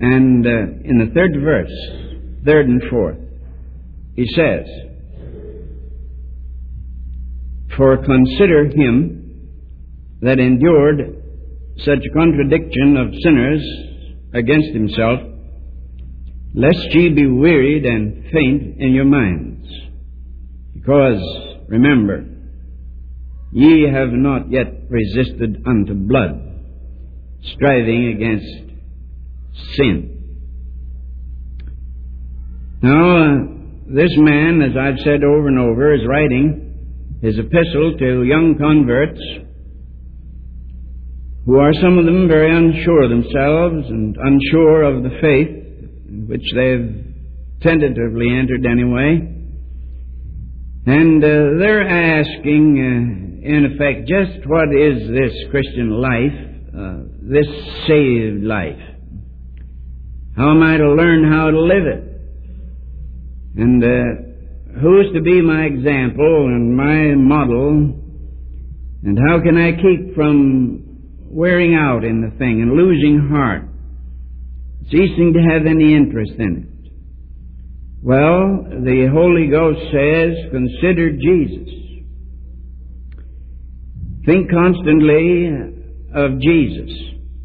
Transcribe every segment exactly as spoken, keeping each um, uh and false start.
And uh, in the third verse, third and fourth, he says, "For consider him that endured such contradiction of sinners against himself, lest ye be wearied and faint in your minds. Because, remember, ye have not yet resisted unto blood, striving against sin." Now, uh, this man, as I've said over and over, is writing his epistle to young converts who are, some of them, very unsure of themselves and unsure of the faith in which they've tentatively entered anyway. And uh, they're asking, uh, in effect, just what is this Christian life, uh, this saved life? How am I to learn how to live it? And uh, who's to be my example and my model? And how can I keep from wearing out in the thing and losing heart, ceasing to have any interest in it? Well, the Holy Ghost says, consider Jesus. Think constantly of Jesus.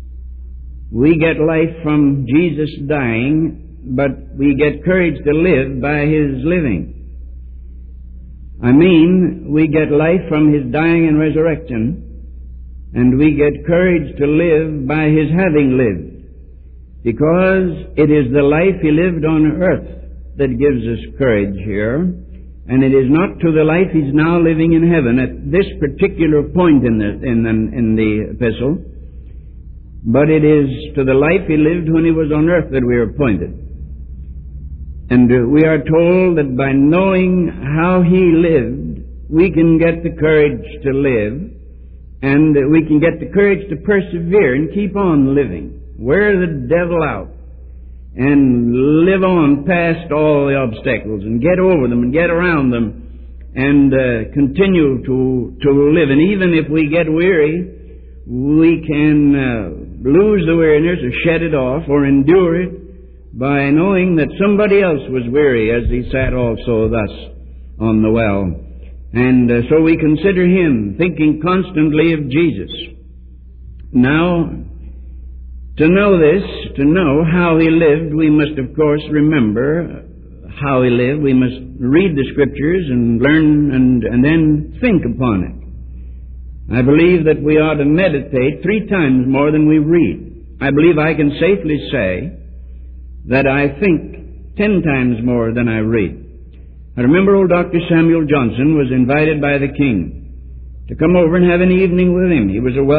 We get life from Jesus dying, but we get courage to live by His living. I mean, we get life from His dying and resurrection, and we get courage to live by His having lived, because it is the life He lived on earth that gives us courage here, and it is not to the life He's now living in heaven at this particular point in the, in the, in the epistle, but it is to the life He lived when He was on earth that we are appointed. And uh, we are told that by knowing how He lived, we can get the courage to live, and uh, we can get the courage to persevere and keep on living, wear the devil out, and live on past all the obstacles, and get over them, and get around them, and uh, continue to, to live. And even if we get weary, we can uh, lose the weariness or shed it off or endure it by knowing that somebody else was weary as he sat also thus on the well. And uh, so we consider him, thinking constantly of Jesus. Now, to know this, to know how he lived, we must, of course, remember how he lived. We must read the Scriptures and learn and, and then think upon it. I believe that we ought to meditate three times more than we read. I believe I can safely say that I think ten times more than I read. I remember old Doctor Samuel Johnson was invited by the king to come over and have an evening with him. He was a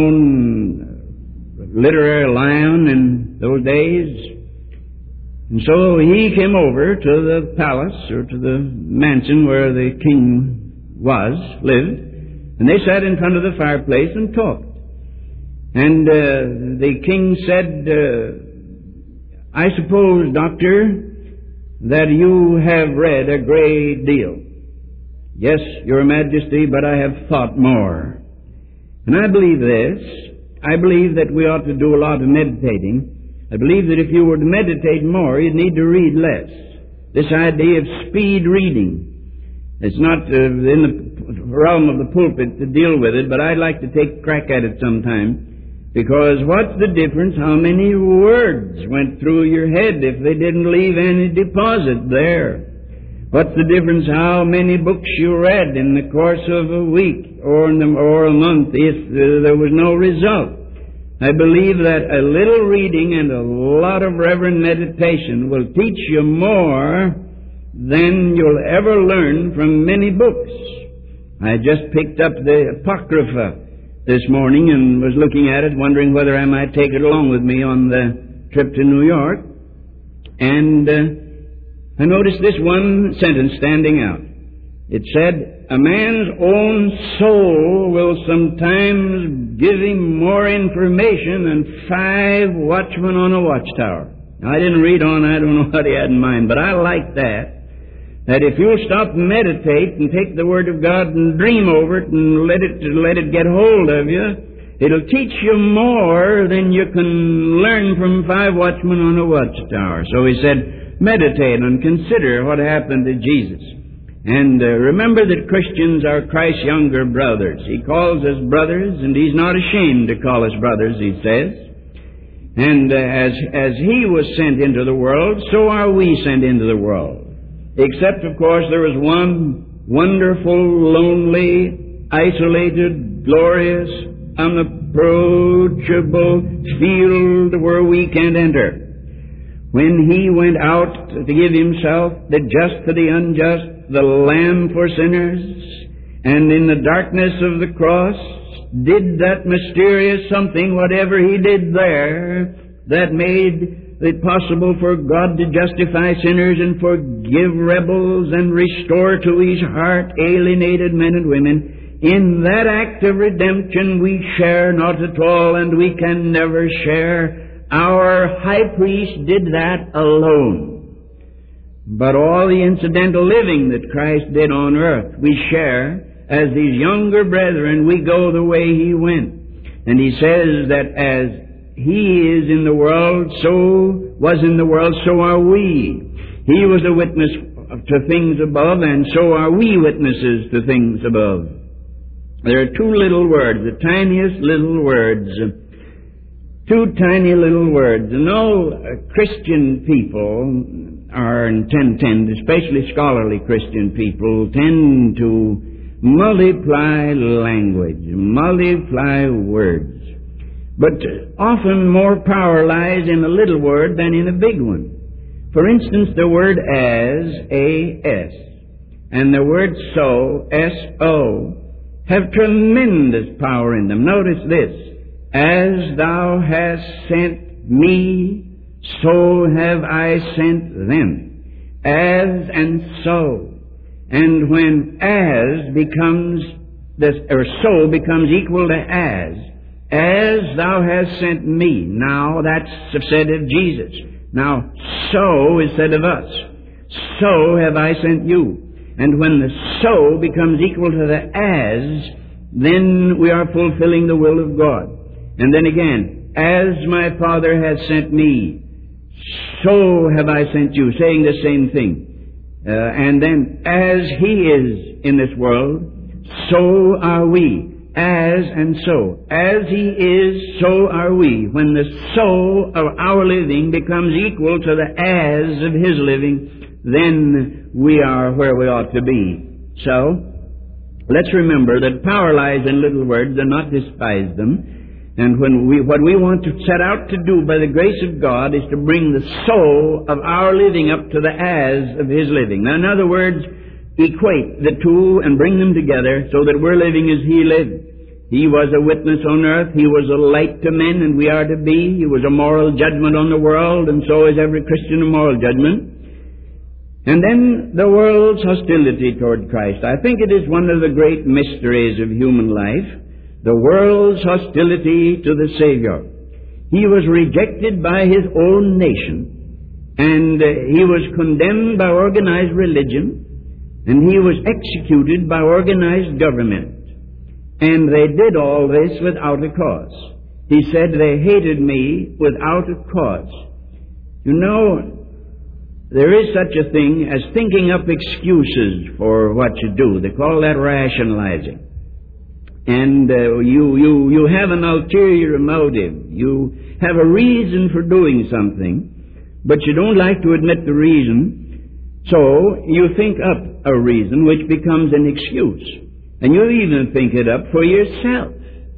well-known literary lion in those days. And so he came over to the palace or to the mansion where the king was, lived, and they sat in front of the fireplace and talked. And uh, the king said, uh, I suppose, Doctor, that you have read a great deal. Yes, Your Majesty, but I have thought more. And I believe this. I believe that we ought to do a lot of meditating. I believe that if you were to meditate more, you'd need to read less. This idea of speed reading. It's not uh, in the realm of the pulpit to deal with it, but I'd like to take a crack at it sometime. Because what's the difference how many words went through your head if they didn't leave any deposit there? What's the difference how many books you read in the course of a week or, in the, or a month if uh, there was no result? I believe that a little reading and a lot of reverent meditation will teach you more than you'll ever learn from many books. I just picked up the Apocrypha this morning and was looking at it, wondering whether I might take it along with me on the trip to New York. And uh, I noticed this one sentence standing out. It said, a man's own soul will sometimes give him more information than five watchmen on a watchtower. Now, I didn't read on, I don't know what he had in mind, but I like that. That if you'll stop and meditate and take the Word of God and dream over it and let it let it get hold of you, It'll teach you more than you can learn from five watchmen on a watchtower. So he said, meditate and consider what happened to Jesus. And uh, remember that Christians are Christ's younger brothers. He calls us brothers, and He's not ashamed to call us brothers, He says. And uh, as, as He was sent into the world, so are we sent into the world. Except, of course, there is one wonderful, lonely, isolated, glorious, unapproachable field where we can't enter. When He went out to give Himself, the just to the unjust, the Lamb for sinners, and in the darkness of the cross did that mysterious something, whatever He did there, that made it possible for God to justify sinners and forgive rebels and restore to His heart alienated men and women. In that act of redemption we share not at all, and we can never share. Our high priest did that alone. But all the incidental living that Christ did on earth, we share. As these younger brethren, we go the way He went. And He says that as He is in the world, so was in the world, so are we. He was a witness to things above, and so are we witnesses to things above. There are two little words, the tiniest little words, two tiny little words. And all Christian people are and tend, tend, especially scholarly Christian people, tend to multiply language, multiply words. But often more power lies in a little word than in a big one. For instance, the word as, A S, and the word so, S O, have tremendous power in them. Notice this, as thou hast sent me, so have I sent them. As and so. And when as becomes, this, or so becomes equal to as, as thou hast sent me. Now that's said of Jesus. Now so is said of us. So have I sent you. And when the so becomes equal to the as, then we are fulfilling the will of God. And then again, as my Father has sent me, so have I sent you, saying the same thing. Uh, and then, as He is in this world, so are we. As and so. As He is, so are we. When the so of our living becomes equal to the as of His living, then we are where we ought to be. So, let's remember that power lies in little words, and not despise them. And when we, what we want to set out to do by the grace of God is to bring the so of our living up to the as of His living. Now, in other words, equate the two and bring them together so that we're living as He lived. He was a witness on earth. He was a light to men, and we are to be. He was a moral judgment on the world, and so is every Christian a moral judgment. And then the world's hostility toward Christ. I think it is one of the great mysteries of human life. The world's hostility to the Savior. He was rejected by His own nation, and uh, He was condemned by organized religion, and He was executed by organized government. And they did all this without a cause. He said they hated me without a cause. You know, there is such a thing as thinking up excuses for what you do. They call that rationalizing. And uh, you, you, you have an ulterior motive. You have a reason for doing something, but you don't like to admit the reason. So you think up a reason which becomes an excuse. And you even think it up for yourself.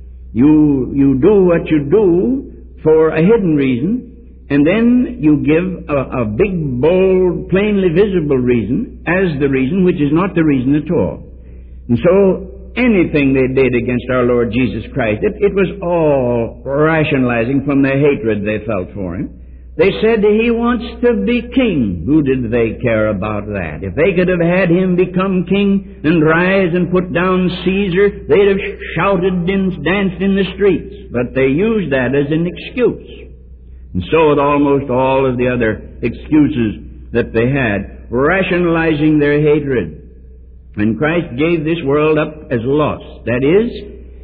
You, you do what you do for a hidden reason, and then you give a, a big, bold, plainly visible reason as the reason which is not the reason at all. And so anything they did against our Lord Jesus Christ, it, it was all rationalizing from the hatred they felt for Him. They said He wants to be king. Who did they care about that? If they could have had Him become king and rise and put down Caesar, they'd have shouted and danced in the streets. But they used that as an excuse. And so with almost all of the other excuses that they had, rationalizing their hatred. And Christ gave this world up as lost. That is,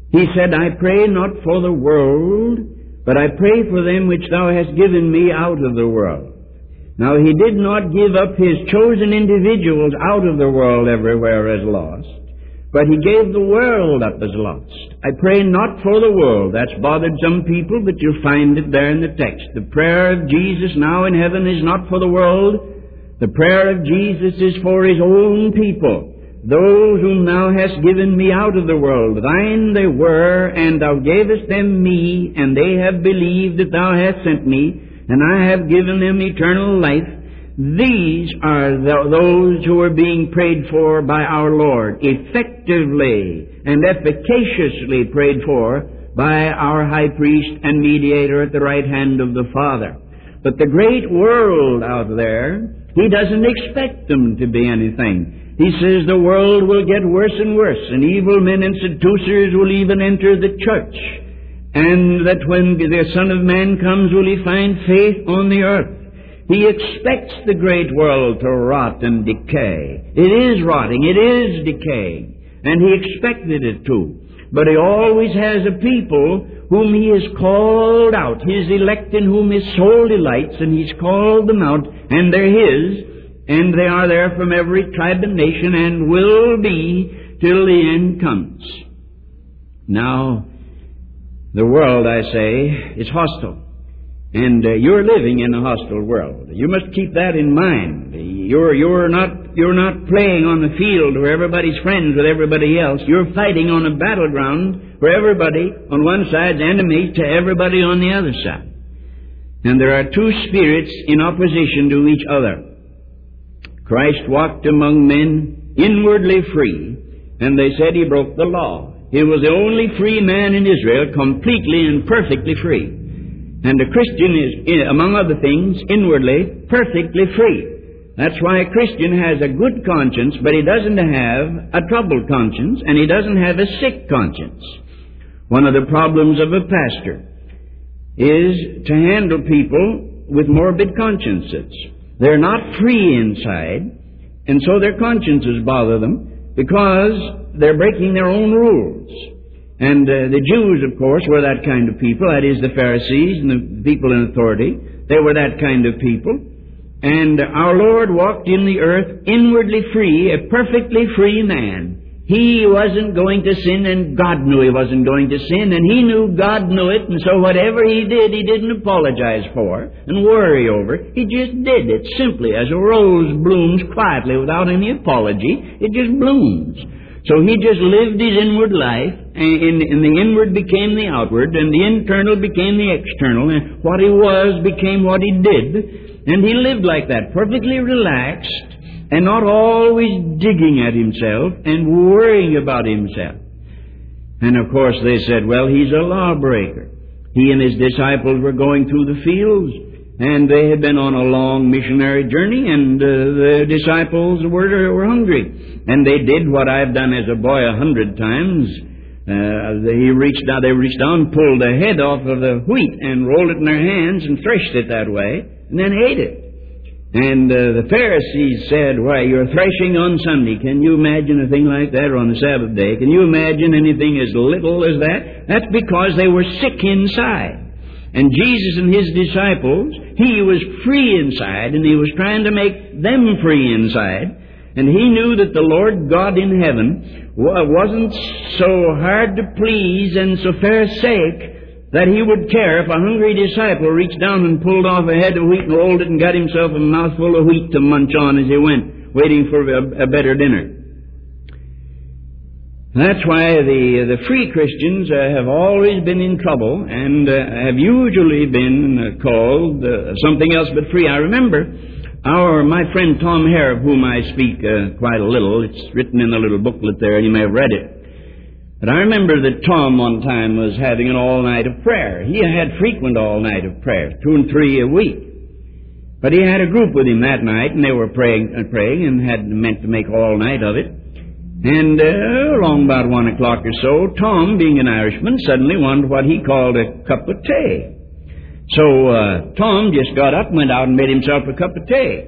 He said, I pray not for the world, but I pray for them which thou hast given me out of the world. Now, he did not give up his chosen individuals out of the world everywhere as lost, but he gave the world up as lost. I pray not for the world. That's bothered some people, but you'll find it there in the text. The prayer of Jesus now in heaven is not for the world. The prayer of Jesus is for his own people, those whom thou hast given me out of the world. Thine they were, and thou gavest them me, and they have believed that thou hast sent me, and I have given them eternal life. These are the, those who are being prayed for by our Lord, effectively and efficaciously prayed for by our high priest and mediator at the right hand of the Father. But the great world out there, he doesn't expect them to be anything. He says the world will get worse and worse, and evil men and seducers will even enter the church, and that when the Son of Man comes, will he find faith on the earth? He expects the great world to rot and decay. It is rotting, it is decaying, and he expected it to. But he always has a people whom he has called out, his elect in whom his soul delights, and he's called them out, and they're his, and they are there from every tribe and nation, and will be till the end comes. Now, the world, I say, is hostile. And uh, you're living in a hostile world. You must keep that in mind. You're, you're, not, you're not playing on the field where everybody's friends with everybody else. You're fighting on a battleground where everybody on one side's enemies to everybody on the other side. And there are two spirits in opposition to each other. Christ walked among men inwardly free, and they said he broke the law. He was the only free man in Israel, completely and perfectly free. And a Christian is, among other things, inwardly perfectly free. That's why a Christian has a good conscience, but he doesn't have a troubled conscience, and he doesn't have a sick conscience. One of the problems of a pastor is to handle people with morbid consciences. They're not free inside, and so their consciences bother them because they're breaking their own rules. And uh, the Jews, of course, were that kind of people. That is, the Pharisees and the people in authority. They were that kind of people. And our Lord walked in the earth inwardly free, a perfectly free man. He wasn't going to sin, and God knew he wasn't going to sin, and he knew God knew it, and so whatever he did, he didn't apologize for and worry over. He just did it simply as a rose blooms quietly without any apology. It just blooms. So he just lived his inward life, and, and the inward became the outward, and the internal became the external, and what he was became what he did. And he lived like that, perfectly relaxed, and not always digging at himself and worrying about himself. And of course they said, well, he's a lawbreaker. He and his disciples were going through the fields, and they had been on a long missionary journey, and uh, the disciples were, were hungry. And they did what I've done as a boy a hundred times. Uh, they reached down, they reached down, pulled the head off of the wheat and rolled it in their hands and threshed it that way, and then ate it. And uh, the Pharisees said, why, you're threshing on Sunday. Can you imagine a thing like that, or on the Sabbath day? Can you imagine anything as little as that? That's because they were sick inside. And Jesus and his disciples, he was free inside, and he was trying to make them free inside. And he knew that the Lord God in heaven wasn't so hard to please and so pharisaic that he would care if a hungry disciple reached down and pulled off a head of wheat and rolled it and got himself a mouthful of wheat to munch on as he went, waiting for a, a better dinner. That's why the the free Christians uh, have always been in trouble, and uh, have usually been uh, called uh, something else but free. I remember our my friend Tom Hare, of whom I speak uh, quite a little. It's written in the little booklet there, and you may have read it. But I remember that Tom one time was having an all-night of prayer. He had frequent all-night of prayer, two and three a week. But he had a group with him that night, and they were praying, uh, praying, and had meant to make all night of it. And uh, along about one o'clock or so, Tom, being an Irishman, suddenly wanted what he called a cup of tea. So uh, Tom just got up and went out and made himself a cup of tea.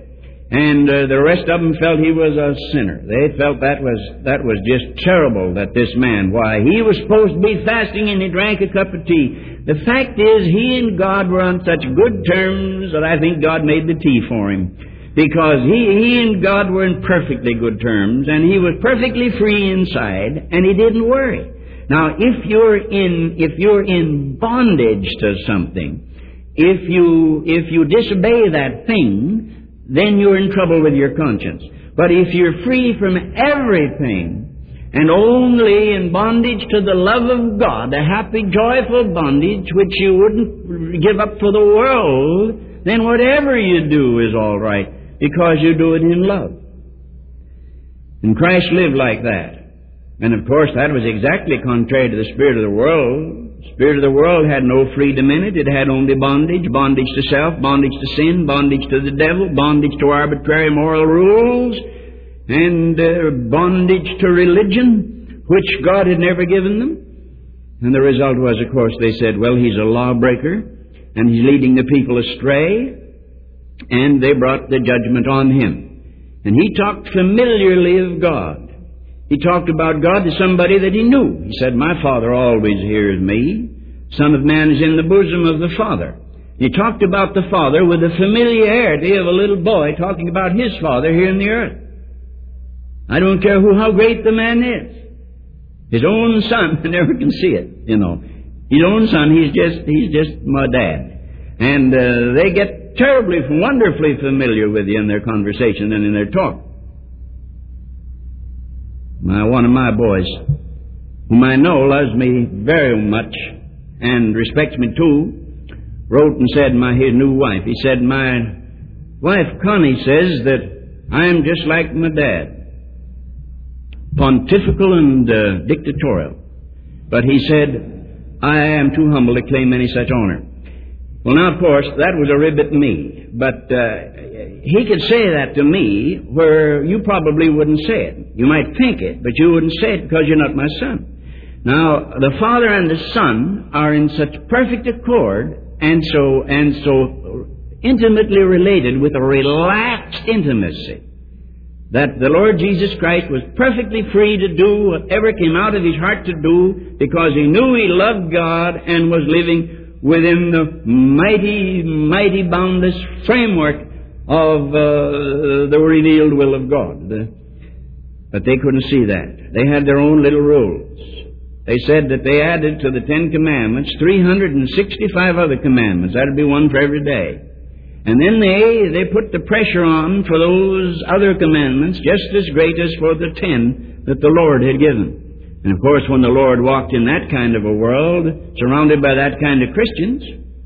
And uh, the rest of them felt he was a sinner. They felt that was that was just terrible, that this man, why, he was supposed to be fasting and he drank a cup of tea. The fact is, he and God were on such good terms that I think God made the tea for him. Because he, he and God were in perfectly good terms, and he was perfectly free inside, and he didn't worry. Now, if you're in if you're in bondage to something, if you if you disobey that thing, then you're in trouble with your conscience. But if you're free from everything and only in bondage to the love of God, a happy, joyful bondage which you wouldn't give up for the world, then whatever you do is all right because you do it in love. And Christ lived like that. And of course that was exactly contrary to the spirit of the world. The spirit of the world had no freedom in it. It had only bondage, bondage to self, bondage to sin, bondage to the devil, bondage to arbitrary moral rules, and uh, bondage to religion, which God had never given them. And the result was, of course, they said, well, he's a lawbreaker, and he's leading the people astray, and they brought the judgment on him. And he talked familiarly of God. He talked about God to somebody that he knew. He said, my Father always hears me. Son of Man is in the bosom of the Father. He talked about the Father with the familiarity of a little boy talking about his Father here in the earth. I don't care who, how great the man is. His own son never can see it, you know. His own son, he's just, he's just my dad. And uh, they get terribly, wonderfully familiar with you in their conversation and in their talk. My, one of my boys, whom I know loves me very much and respects me too, wrote and said, my his new wife, he said, my wife Connie says that I'm just like my dad, pontifical and uh, dictatorial. But he said, I am too humble to claim any such honor. Well, now, of course, that was a rib at me, but uh, he could say that to me where you probably wouldn't say it. You might think it, but you wouldn't say it because you're not my son. Now, the Father and the Son are in such perfect accord and so and so intimately related with a relaxed intimacy that the Lord Jesus Christ was perfectly free to do whatever came out of his heart to do because he knew he loved God and was living within the mighty, mighty boundless framework of uh, the revealed will of God. But they couldn't see that. They had their own little rules. They said that they added to the Ten Commandments three hundred sixty-five other commandments. That would be one for every day. And then they, they put the pressure on for those other commandments just as great as for the ten that the Lord had given. And of course, when the Lord walked in that kind of a world, surrounded by that kind of Christians,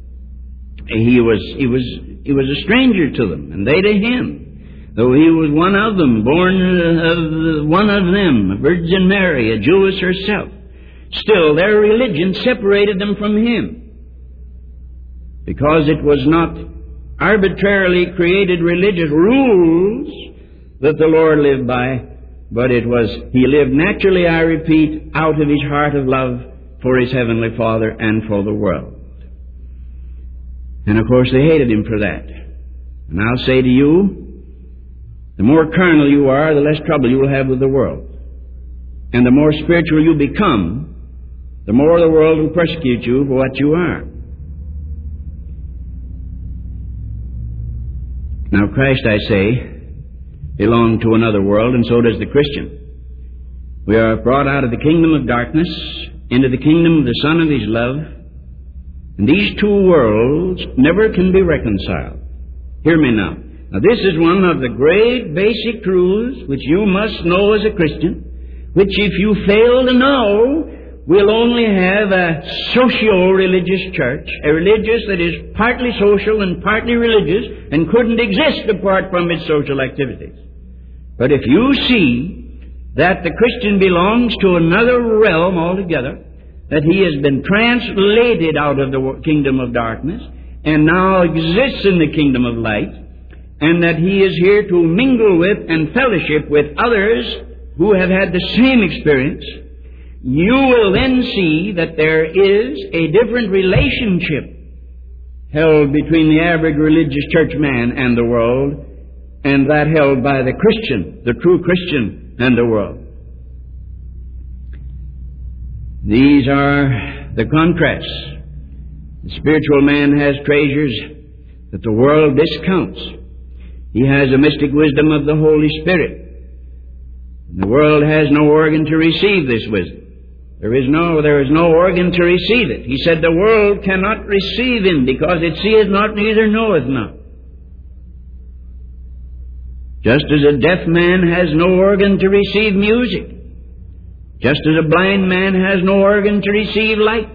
he was he was he was a stranger to them, and they to him. Though he was one of them, born of one of them, a Virgin Mary, a Jewess herself, still their religion separated them from him, because it was not arbitrarily created religious rules that the Lord lived by. But it was, he lived naturally, I repeat, out of his heart of love for his heavenly Father and for the world. And of course they hated him for that. And I'll say to you, the more carnal you are, the less trouble you will have with the world. And the more spiritual you become, the more the world will persecute you for what you are. Now Christ, I say, belong to another world, and so does the Christian. We are brought out of the kingdom of darkness into the kingdom of the Son of his love, and these two worlds never can be reconciled. Hear me now. Now this is one of the great basic truths which you must know as a Christian, which if you fail to know, will only have a socio-religious church, a religious that is partly social and partly religious and couldn't exist apart from its social activities. But if you see that the Christian belongs to another realm altogether, that he has been translated out of the kingdom of darkness and now exists in the kingdom of light, and that he is here to mingle with and fellowship with others who have had the same experience, you will then see that there is a different relationship held between the average religious church man and the world, and that held by the Christian, the true Christian, and the world. These are the contrasts. The spiritual man has treasures that the world discounts. He has the mystic wisdom of the Holy Spirit. The world has no organ to receive this wisdom. There is no, there is no organ to receive it. He said, the world cannot receive him because it seeth not, neither knoweth not. Just as a deaf man has no organ to receive music, just as a blind man has no organ to receive light,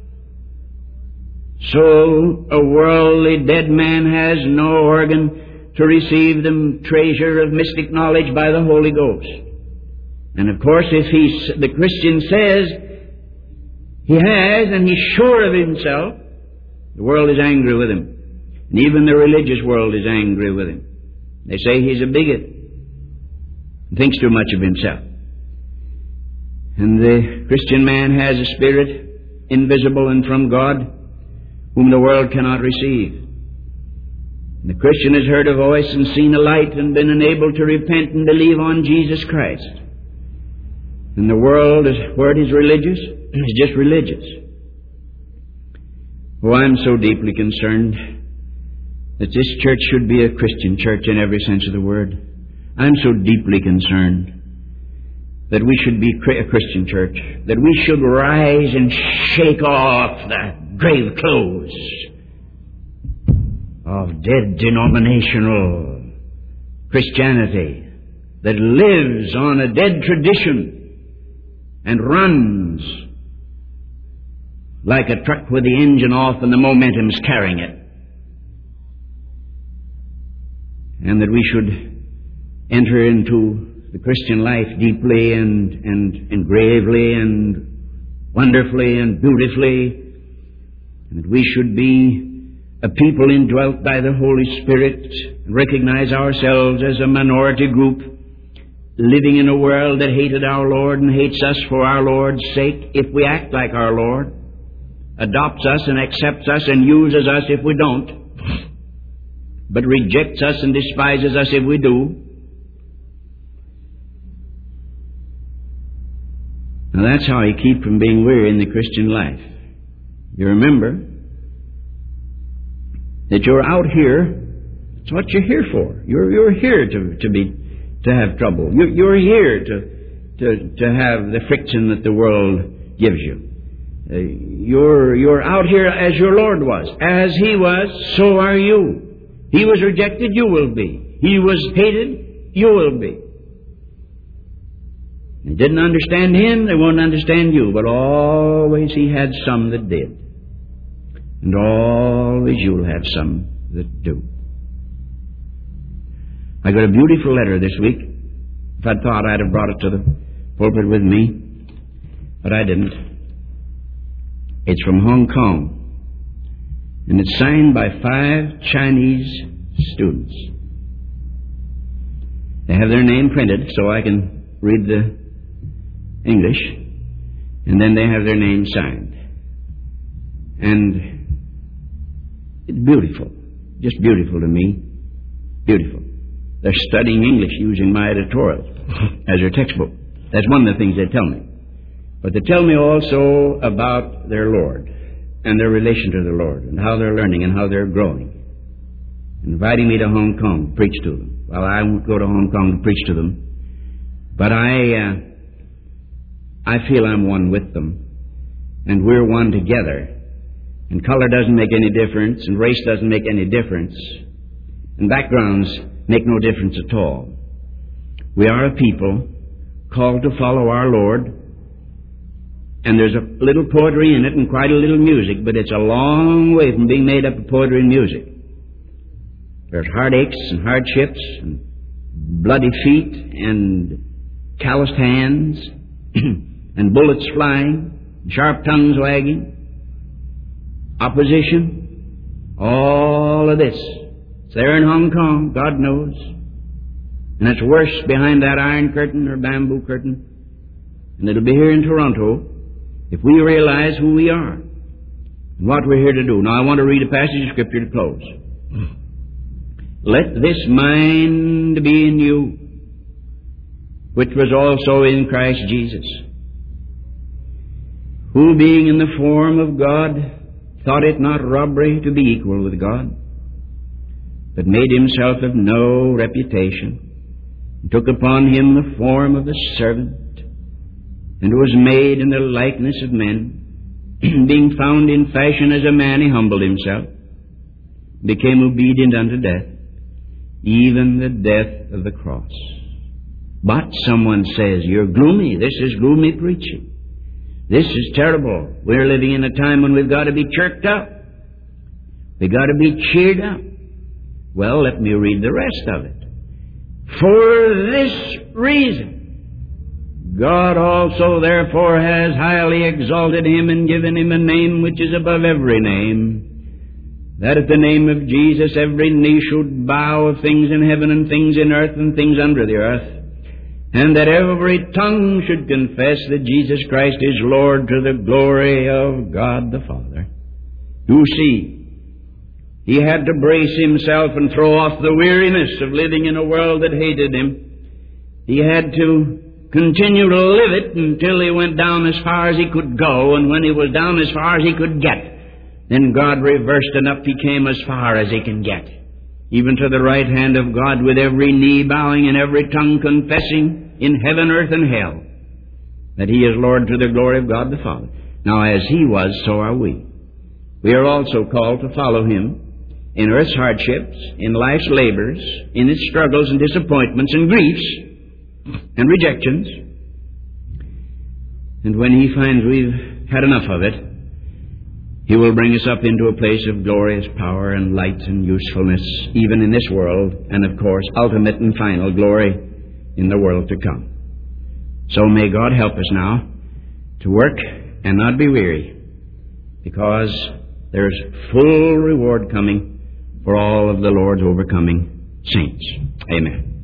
so a worldly dead man has no organ to receive the treasure of mystic knowledge by the Holy Ghost. And of course, if he, the Christian says he has and he's sure of himself, the world is angry with him. And even the religious world is angry with him. They say he's a bigot and thinks too much of himself. And the Christian man has a spirit, invisible and from God, whom the world cannot receive. And the Christian has heard a voice and seen a light and been enabled to repent and believe on Jesus Christ. And the world, is, where it is religious, is just religious. Oh, I'm so deeply concerned that this church should be a Christian church in every sense of the word. I'm so deeply concerned that we should be a Christian church, that we should rise and shake off the grave clothes of dead denominational Christianity that lives on a dead tradition and runs like a truck with the engine off and the momentum's carrying it. And that we should enter into the Christian life deeply and, and, and gravely and wonderfully and beautifully. And that we should be a people indwelt by the Holy Spirit and recognize ourselves as a minority group living in a world that hated our Lord and hates us for our Lord's sake if we act like our Lord, adopts us and accepts us and uses us if we don't, but rejects us and despises us if we do. Now that's how you keep from being weary in the Christian life. You remember that you're out here, it's what you're here for. You're, you're here to, to be to have trouble. You're, you're here to, to, to have the friction that the world gives you. Uh, you're, you're out here as your Lord was. As He was, so are you. He was rejected, you will be. He was hated, you will be. They didn't understand Him, they won't understand you, but always He had some that did. And always you'll have some that do. I got a beautiful letter this week. If I'd thought, I'd have brought it to the pulpit with me, but I didn't. It's from Hong Kong, and it's signed by five Chinese students. They have their name printed so I can read the English, and then they have their name signed. And it's beautiful, just beautiful to me, beautiful. They're studying English using my editorials as their textbook. That's one of the things they tell me. But they tell me also about their Lord and their relation to the Lord and how they're learning and how they're growing. Inviting me to Hong Kong to preach to them. Well, I won't go to Hong Kong to preach to them, but I, uh, I feel I'm one with them, and we're one together. And color doesn't make any difference, and race doesn't make any difference, and backgrounds make no difference at all. We are a people called to follow our Lord, and there's a little poetry in it and quite a little music, but it's a long way from being made up of poetry and music. There's heartaches and hardships and bloody feet and calloused hands and bullets flying, sharp tongues wagging, opposition, all of this. It's there in Hong Kong, God knows. And it's worse behind that iron curtain or bamboo curtain. And it'll be here in Toronto if we realize who we are and what we're here to do. Now I want to read a passage of Scripture to close. let this mind be in you, which was also in Christ Jesus, who being in the form of God, thought it not robbery to be equal with God, but made himself of no reputation, and took upon him the form of a servant, and was made in the likeness of men. Being found in fashion as a man, he humbled himself, became obedient unto death, even the death of the cross. But someone says, you're gloomy. This is gloomy preaching. This is terrible. We're living in a time when we've got to be chirked up. We've got to be cheered up. Well, let me read the rest of it. For this reason, God also therefore has highly exalted him and given him a name which is above every name, that at the name of Jesus every knee should bow, of things in heaven and things in earth and things under the earth, and that every tongue should confess that Jesus Christ is Lord, to the glory of God the Father. You see, he had to brace himself and throw off the weariness of living in a world that hated him. He had to continue to live it until he went down as far as he could go, and when he was down as far as he could get, then God reversed and up he came as far as he can get, even to the right hand of God, with every knee bowing and every tongue confessing in heaven, earth, and hell that he is Lord, to the glory of God the Father. Now, as he was, so are we. We are also called to follow him in earth's hardships, in life's labors, in its struggles and disappointments and griefs and rejections. And when he finds we've had enough of it, he will bring us up into a place of glorious power and light and usefulness, even in this world, and of course, ultimate and final glory in the world to come. So may God help us now to work and not be weary, because there's full reward coming for all of the Lord's overcoming saints. Amen.